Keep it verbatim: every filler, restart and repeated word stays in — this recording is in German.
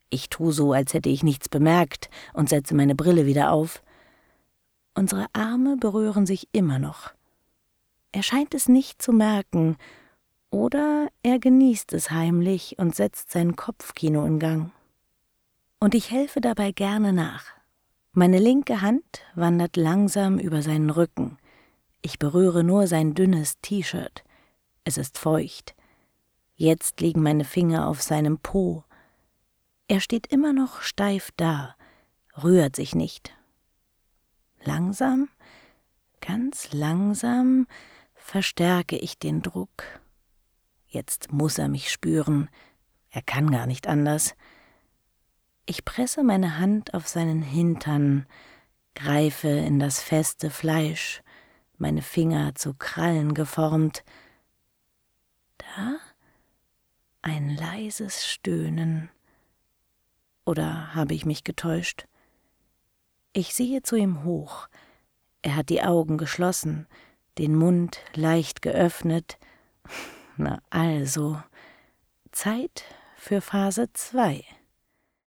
Ich tue so, als hätte ich nichts bemerkt und setze meine Brille wieder auf. Unsere Arme berühren sich immer noch. Er scheint es nicht zu merken, oder er genießt es heimlich und setzt sein Kopfkino in Gang. Und ich helfe dabei gerne nach. Meine linke Hand wandert langsam über seinen Rücken. Ich berühre nur sein dünnes T-Shirt. Es ist feucht. Jetzt liegen meine Finger auf seinem Po. Er steht immer noch steif da, rührt sich nicht. Langsam, ganz langsam verstärke ich den Druck. Jetzt muss er mich spüren. Er kann gar nicht anders. Ich presse meine Hand auf seinen Hintern, greife in das feste Fleisch, meine Finger zu Krallen geformt. Da ein leises Stöhnen. Oder habe ich mich getäuscht? Ich sehe zu ihm hoch. Er hat die Augen geschlossen, den Mund leicht geöffnet. Na also, Zeit für Phase zwei.